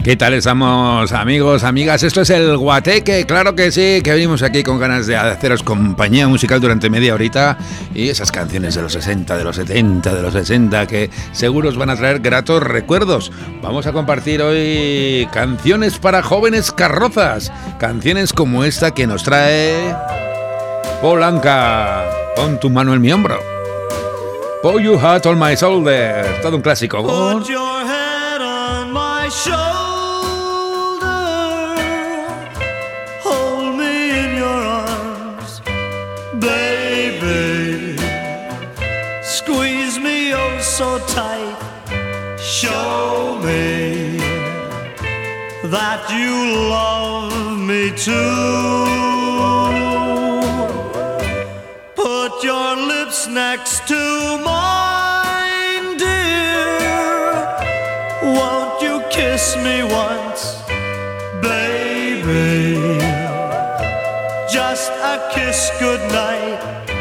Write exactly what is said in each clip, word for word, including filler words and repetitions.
¿Qué tal estamos, amigos, amigas? Esto es el Guateque, claro que sí, que venimos aquí con ganas de haceros compañía musical durante media horita y esas canciones de los sesenta, de los setenta, de los sesenta que seguro os van a traer gratos recuerdos. Vamos a compartir hoy canciones para jóvenes carrozas, canciones como esta que nos trae Polanca. Pon tu mano en mi hombro. Put your heart on my shoulder. Todo un clásico. Put your head on my shoulder. Hold me in your arms, baby. Squeeze me oh so tight. Show me that you love me too. Put your lips next to mine, dear. Won't you kiss me once, baby? Just a kiss goodnight,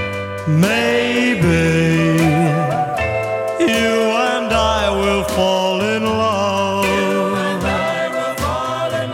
maybe. You and I will fall in love. You and I will fall in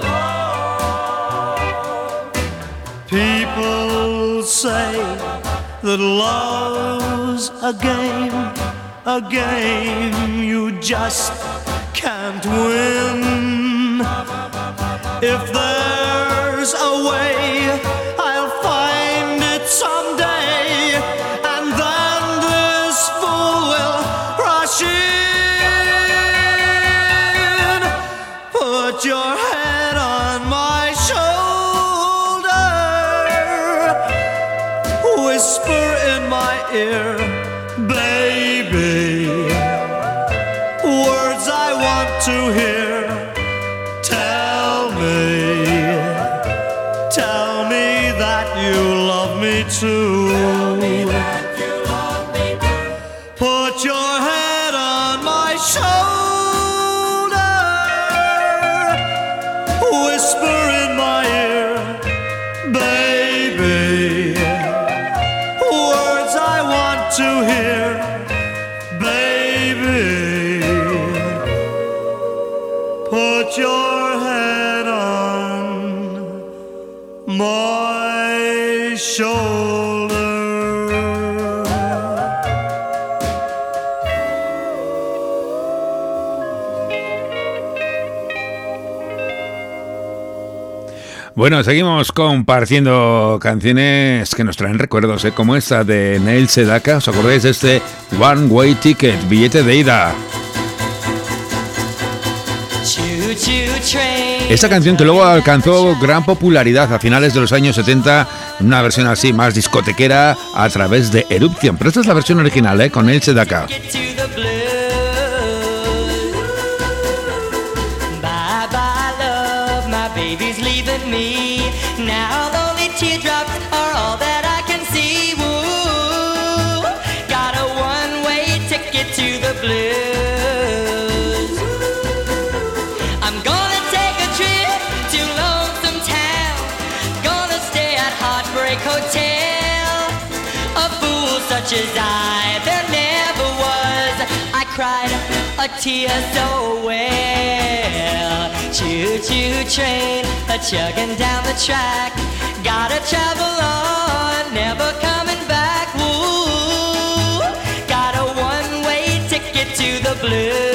love. People say that love's a game, a game you just can't win. If there's a way, I'll find it someday, and then this fool will rush in. Put your head on my shoulder, whisper in my ear, baby, words I want to hear. Tell me, tell me that you love me too. Tell me that you love me too. Put your head on my shoulder, whisper in my ear, baby, words I want to hear, baby. Put your head on my shoulder. Bueno, seguimos compartiendo canciones que nos traen recuerdos, ¿eh? Como esta de Neil Sedaka. ¿Os acordáis de este One Way Ticket, billete de ida? Esta canción que luego alcanzó gran popularidad a finales de los años setenta, en una versión así más discotequera a través de Eruption. Pero esta es la versión original, ¿eh? Con Neil Sedaka. Such as I, there never was. I cried a tear so well. Choo-choo train, a chugging down the track. Gotta travel on, never coming back. Woo, got a one-way ticket to the blues.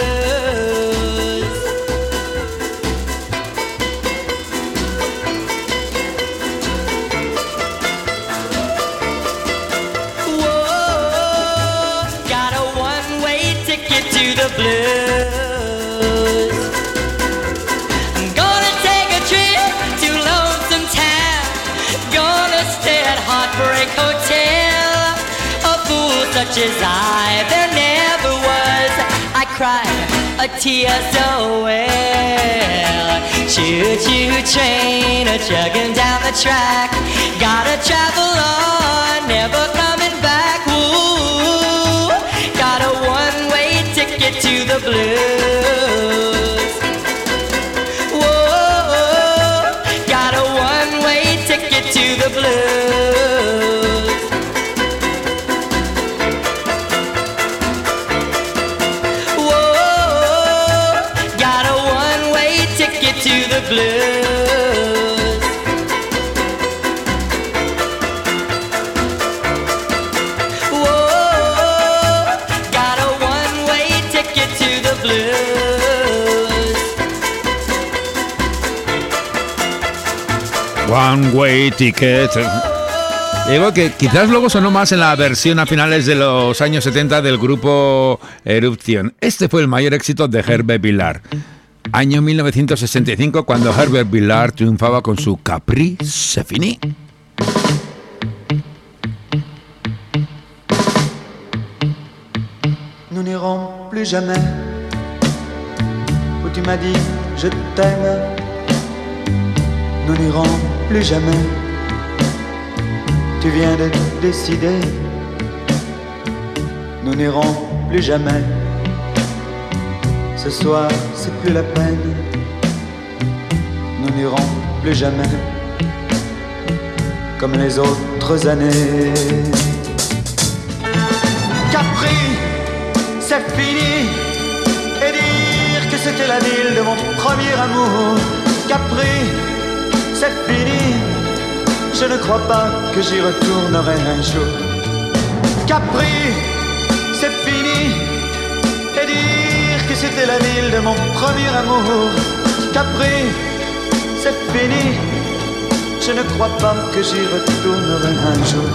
The blues. I'm gonna take a trip to Lonesome Town. Gonna stay at Heartbreak Hotel. A fool such as I, there never was. I cried a tear so well. Choo-choo train, a chugging down the track. Gotta travel on, never coming back. Woo, got a one-way ticket to the blues. Whoa, got a one-way ticket to the blues. Whoa, got a one-way ticket One Way Ticket. Digo que quizás luego sonó más en la versión a finales de los años setenta del grupo Eruption. Este fue el mayor éxito de Herbert Villard. Año mil novecientos sesenta y cinco, cuando Herbert Villard triunfaba con su Capri, c'est fini. Nous n'irons plus jamais où tu m'as dit je t'aime. Nous n'irons plus jamais. Tu viens de décider. Nous n'irons plus jamais. Ce soir, c'est plus la peine. Nous n'irons plus jamais comme les autres années. Capri, c'est fini. Et dire que c'était la ville de mon premier amour. Capri, c'est fini. Je ne crois pas que j'y retournerai un jour. Capri, c'est fini. Et dire que c'était la ville de mon premier amour. Capri, c'est fini. Je ne crois pas que j'y retournerai un jour.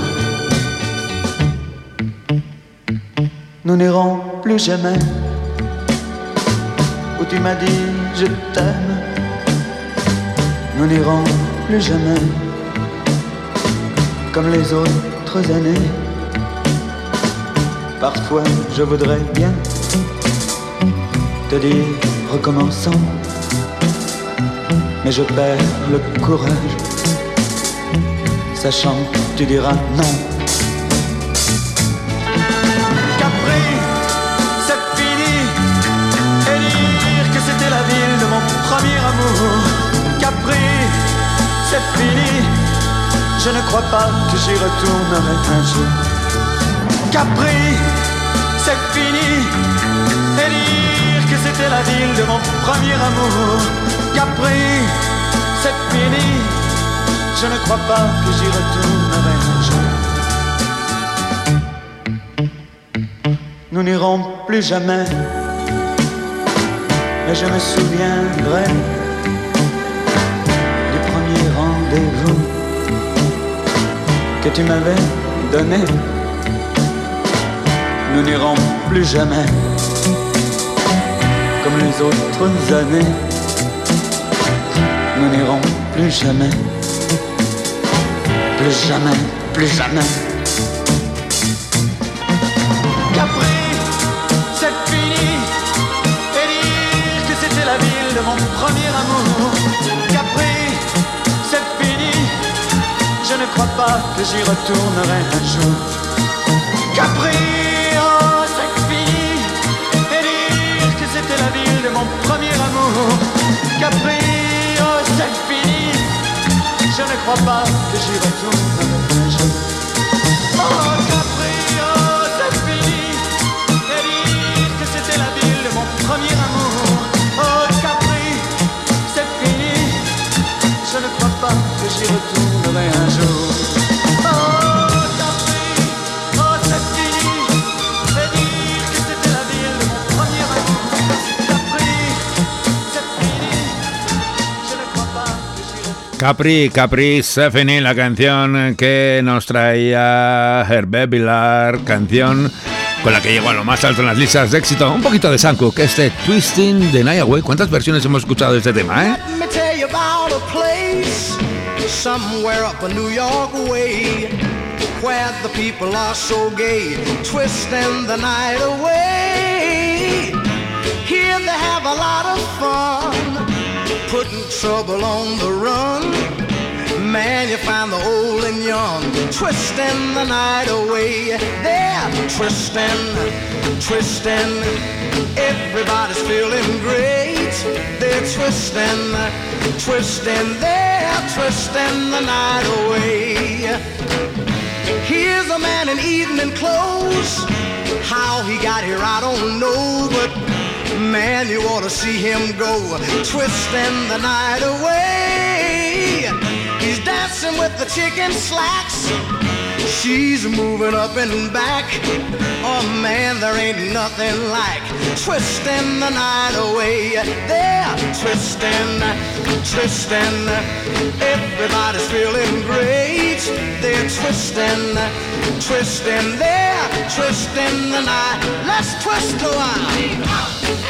Nous n'irons plus jamais où tu m'as dit je t'aime. Nous n'irons plus jamais comme les autres années. Parfois je voudrais bien te dire recommençons, mais je perds le courage, sachant que tu diras non. Capri, c'est fini. Et dire que c'était la ville de mon premier amour. Capri, c'est fini. Je ne crois pas que j'y retournerai un jour. Capri, c'est fini. Et dire que c'était la ville de mon premier amour. Capri, c'est fini. Je ne crois pas que j'y retournerai un jour. Nous n'irons plus jamais, mais je me souviendrai du premier rendez-vous que tu m'avais donné. Nous n'irons plus jamais comme les autres années. Nous n'irons plus jamais, plus jamais, plus jamais. Capri, c'est fini. Et dire que c'était la ville de mon premier amour. Capri, c'est fini. Je ne crois pas que j'y retournerai un jour. Capri, oh c'est fini. Et dire que c'était la ville de mon premier amour. Capri, oh c'est fini. Je ne crois pas que j'y retournerai un jour. Oh Capri, oh c'est fini. Et dire que c'était la ville de mon premier amour. Oh Capri, c'est fini. Je ne crois pas que j'y retournerai un jour. Oh Capri, oh c'est fini. Et dire que c'était la ville de mon premier amour. Capri, c'est fini. Je ne crois pas que j'y retournerai. Capri, Capri, c'est fini, la canción que nos traía Herbert Villard, canción con la que llegó a lo más alto en las listas de éxito. Un poquito de Sam Cooke, este Twisting the Night Away. ¿Cuántas versiones hemos escuchado de este tema, eh? Let me tell you about a place somewhere up a New York way where the people are so gay, twisting the night away. Here they have a lot of fun, putting trouble on the run. Man, you find the old and young twisting the night away. They're twisting, twisting. Everybody's feeling great. They're twisting, twisting. They're twisting the night away. Here's a man in evening clothes. How he got here, I don't know, but man, you ought to see him go, twisting the night away. He's dancing with the chicken slacks, She's moving up and back. Oh man, there ain't nothing like twisting the night away. They're twisting, twisting. Everybody's feeling great. They're twisting, twisting. They're twisting the night. Let's twist a while.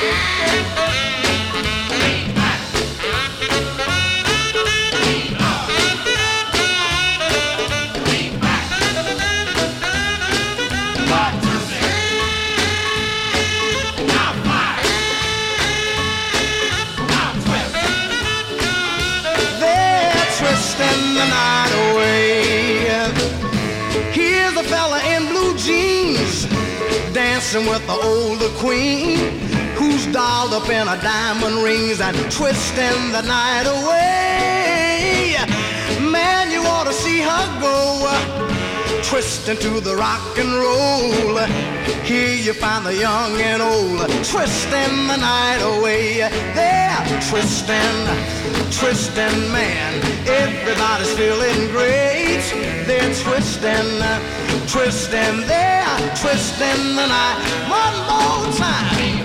Twisting the night away. Here's a fella in blue jeans dancing with the older queen, who's dolled up in her diamond rings and twisting the night away. Man, you ought to see her go, twisting to the rock and roll. Here you find the young and old, twisting the night away. They're twisting, twisting, man. Everybody's feeling great. They're twisting, twisting. They're twisting the night. One more time.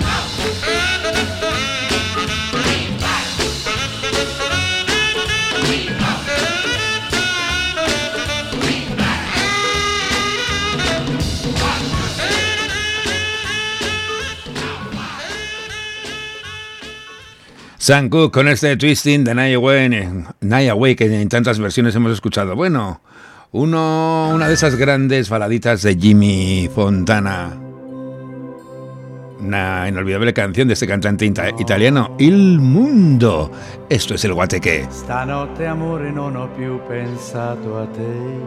Sam Cooke con este Twisting the Night Away, Night Away, que en tantas versiones hemos escuchado. Bueno, uno, una de esas grandes baladitas de Jimmy Fontana. Una inolvidable canción de este cantante ita- italiano, Il Mundo. Esto es el Guateque. Stanotte amore non ho più pensato a te.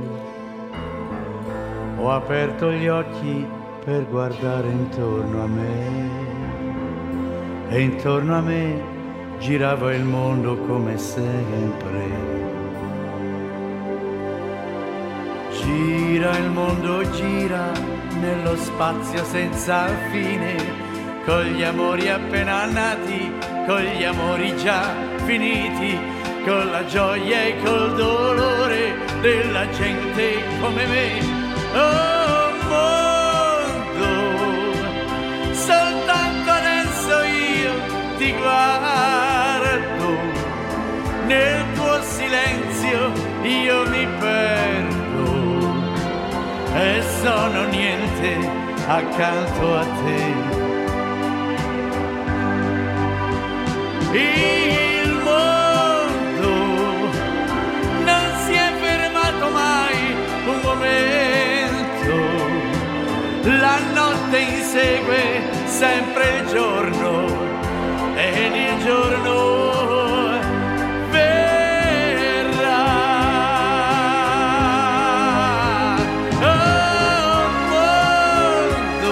Ho aperto gli occhi per guardare intorno a me. E intorno a me girava il mondo come sempre. Gira il mondo, gira nello spazio senza fine, con gli amori appena nati, con gli amori già finiti, con la gioia e col dolore della gente come me. Oh mondo, soltanto adesso io ti guardo, nel tuo silenzio io mi perdo e sono niente accanto a te. Il mondo non si è fermato mai un momento, la notte insegue sempre il giorno ed il giorno verrà. Oh mondo,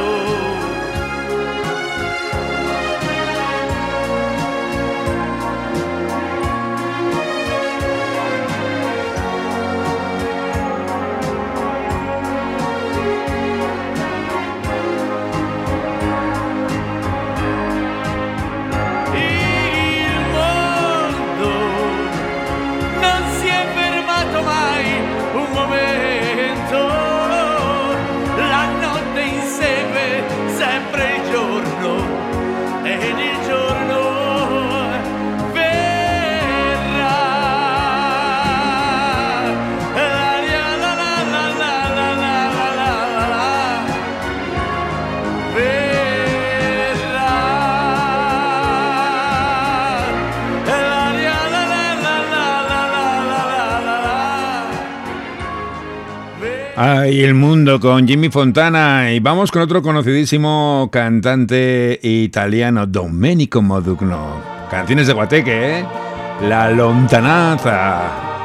Ay, El Mundo con Jimmy Fontana. Y vamos con otro conocidísimo cantante italiano, Domenico Modugno. Canciones de Guateque, ¿eh? La lontananza.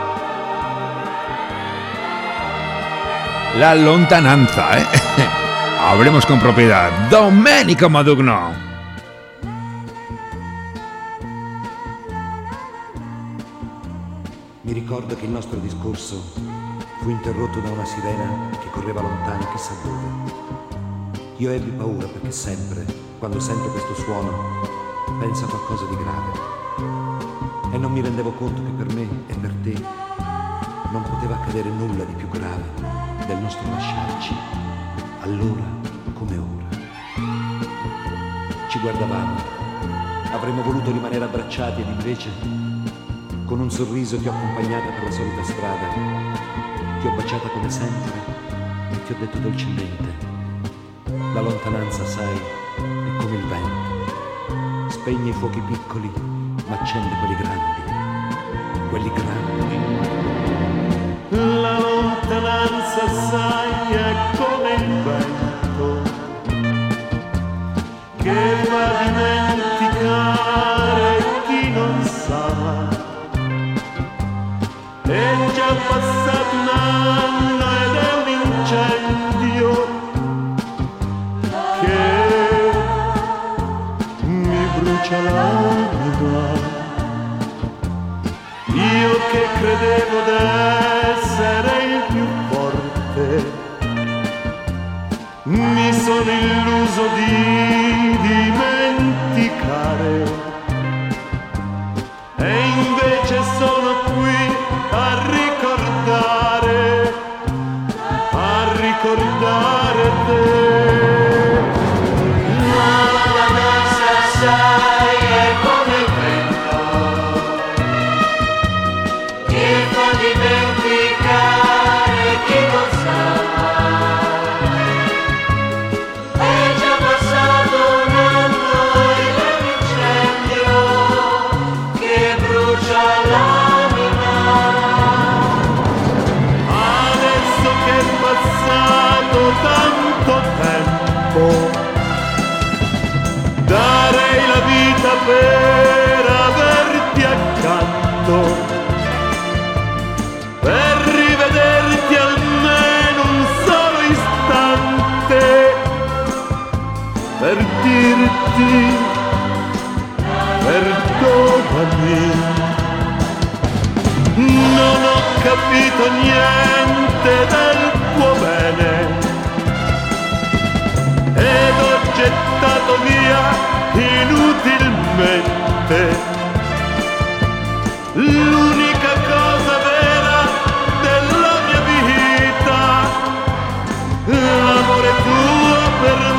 La lontananza, ¿eh? Hablemos con propiedad. Domenico Modugno. Mi ricordo che il nostro discorso fu interrotto da una sirena che correva lontano chissà dove. Io ebbi paura perché sempre, quando sento questo suono, penso a qualcosa di grave. E non mi rendevo conto che per me e per te non poteva accadere nulla di più grave. del nostro lasciarci, allora come ora. Ci guardavamo, avremmo voluto rimanere abbracciati ed invece, con un sorriso ti ho accompagnata per la solita strada, ti ho baciata come sempre e ti ho detto dolcemente: la lontananza, sai, è come il vento, spegne i fuochi piccoli ma accende quelli grandi, quelli grandi. La lontananza, sai, è come il vento che fa dimenticare chi non sa. È già passato un anno ed è un incendio che mi brucia l'anima. Io che credevo d'essere il più forte, mi sono illuso di dimenticare, e invece sono qui a ricordare, a ricordare te. La lontananza, sai, è come il vento che fa dimenticare chi non sa. È già passato un anno ed è un incendio che brucia l'anima. Adesso che è passato tanto tempo, darei la vita per averti accanto, per rivederti almeno un solo istante, per dirti perdonami. Non ho capito niente del tuo bene ed ho gettato via inutilmente l'unica cosa vera della mia vita, l'amore tuo per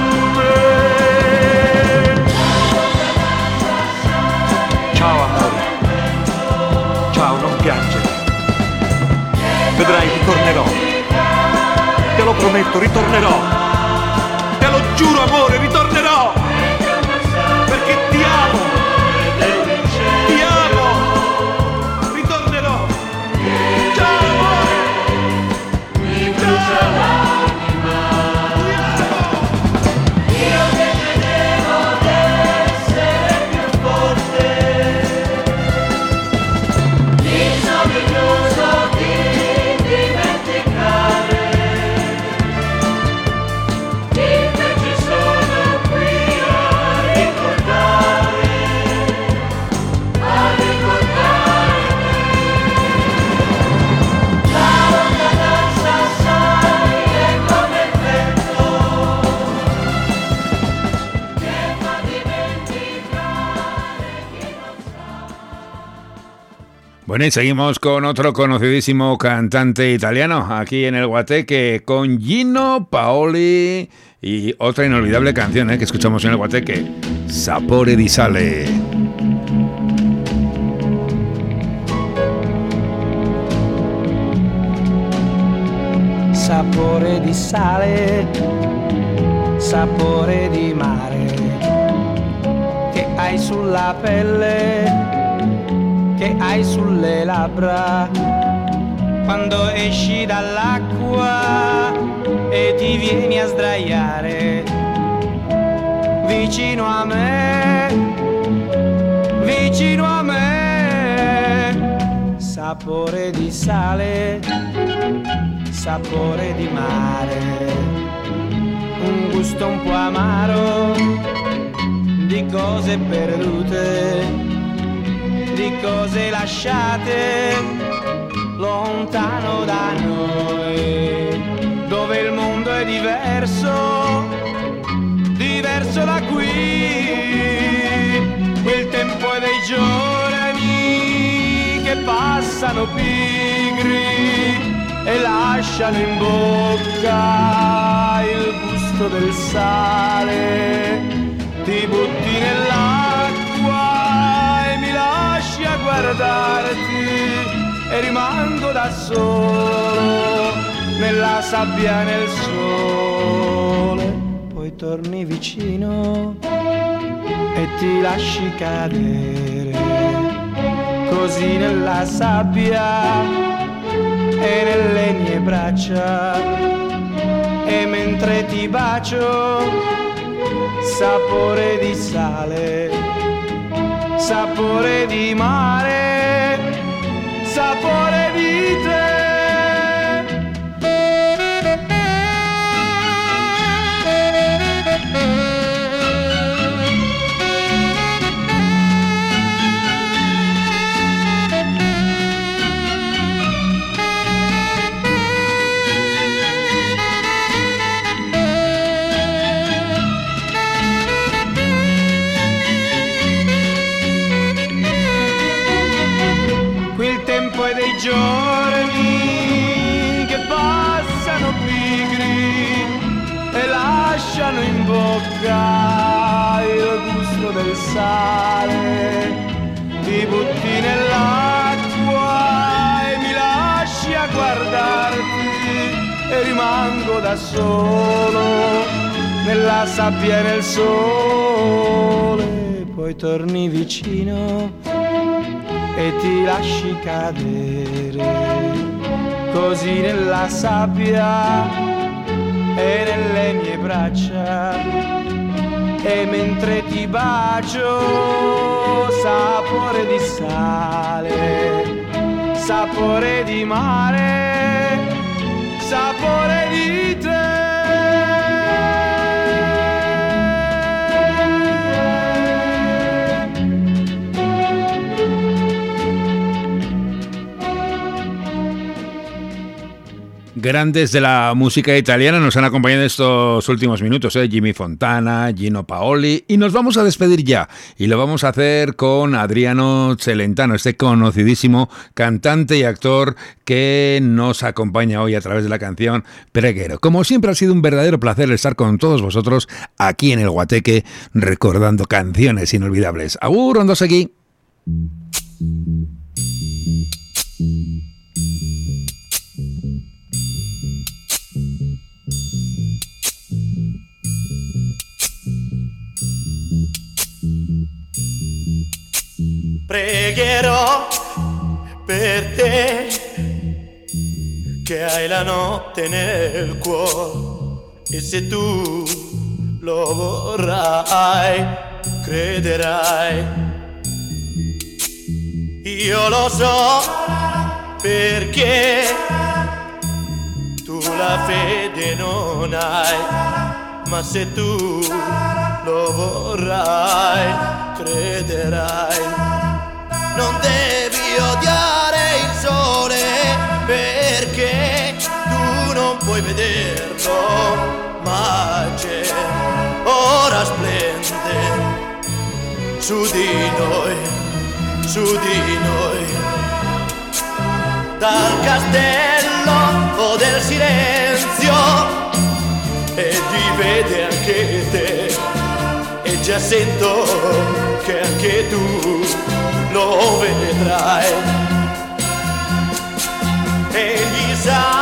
me. Ciao amore, ciao, non piangere. Vedrai, ritornerò. Te lo prometto, ritornerò. Te lo giuro amore, ritornerò. Perché ti amo. Ti amo. Ritornerò. Ciao amore. Mi brucia l'anima. Io che credevo d'essere più forte, mi sono illuso di dimenticare, invece sono qui a ricordare, a ricordare te. La lontananza, sai, è come il vento che fa dimenticare chi non sa. Bueno, y seguimos con otro conocidísimo cantante italiano aquí en el Guateque, con Gino Paoli, y otra inolvidable canción eh, que escuchamos en el Guateque, Sapore di Sale. Sapore di sale, sapore di mare, che hai sulla pelle, che hai sulle labbra, quando esci dall'acqua e ti vieni a sdraiare vicino a me, vicino a me. Sapore di sale, sapore di mare, un gusto un po' amaro di cose perdute, di cose lasciate lontano da noi, dove il mondo è diverso, diverso da qui. Quel tempo è dei giorni che passano pigri e lasciano in bocca bocca il gusto del sale, ti butti nell'acqua e mi lasci a guardarti e rimango da solo nella sabbia e nel sole. Poi torni vicino e ti lasci cadere così nella sabbia e nelle mie braccia, e mentre ti bacio sapore di sale, sapore di mare, sapore di te. Dei giorni che passano pigri e lasciano in bocca il gusto del sale, ti butti nell'acqua e mi lasci a guardarti e rimango da solo nella sabbia e nel sole. Poi torni vicino e ti lasci cadere così nella sabbia e nelle mie braccia, e mentre ti bacio sapore di sale, sapore di mare, sapore di te. Grandes de la música italiana nos han acompañado en estos últimos minutos, ¿eh? Jimmy Fontana, Gino Paoli, y nos vamos a despedir ya, y lo vamos a hacer con Adriano Celentano, este conocidísimo cantante y actor que nos acompaña hoy a través de la canción Preguero. Como siempre ha sido un verdadero placer estar con todos vosotros aquí en el Guateque recordando canciones inolvidables. Agur, ondosegui. Pregherò per te che hai la notte nel cuore, e se tu lo vorrai, crederai. Io lo so perché tu la fede non hai, ma se tu lo vorrai, crederai. Non devi odiare il sole perché tu non puoi vederlo, ma c'è, ora splende su di noi, su di noi. Dal castello del silenzio e ti vede anche te, e già sento che anche tu lo vedrai. Egli sa